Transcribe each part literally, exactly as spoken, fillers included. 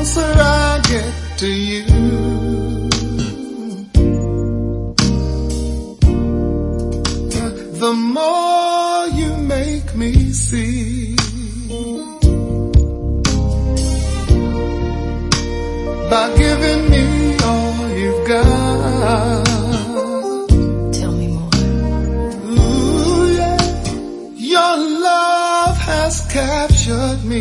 closer I get to you, the more you make me see. By giving me all you've got. Tell me more. Ooh, yeah. Your love has captured me.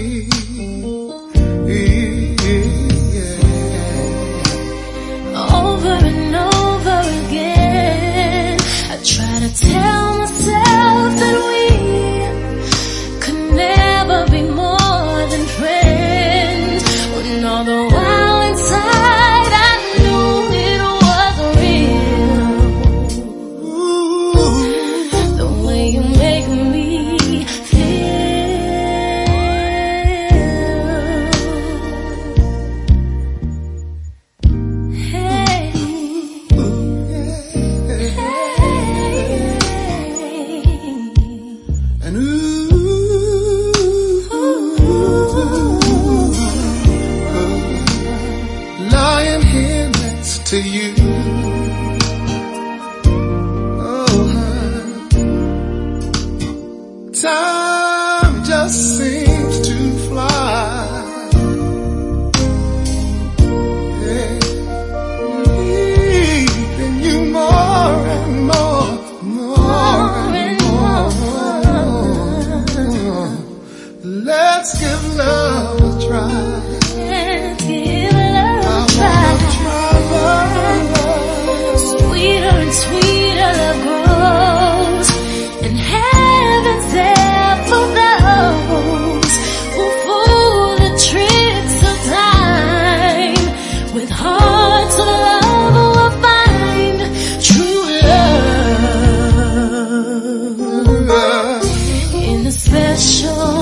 Yeah. Over and over again, I try to tell myself that we could never be more than friends. When all the while inside I knew it was real. Ooh, the way you make me feel. Hey, hey, And ooh, lying here next to you. Oh, time just seems to fly. Yeah. Needing you more and more, more and more. Let's give love a try. let's give love a try. Sweeter and sweeter love grows, and heaven's there for those who fool the tricks of time. With hearts of love will find true love in the special